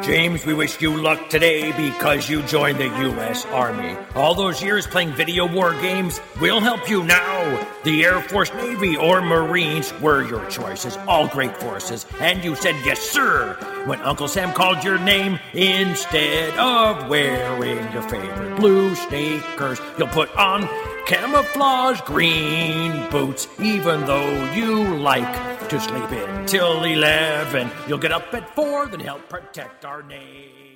James, we wish you luck today because you joined the U.S. Army. All those years playing video war games will help you now. The Air Force, Navy, or Marines were your choices. All great forces. And you said yes, sir, when Uncle Sam called your name. Instead of wearing your favorite blue sneakers, you'll put on camouflage green boots. Even though you like to sleep in till 11, you'll get up at 4, then help protect our name.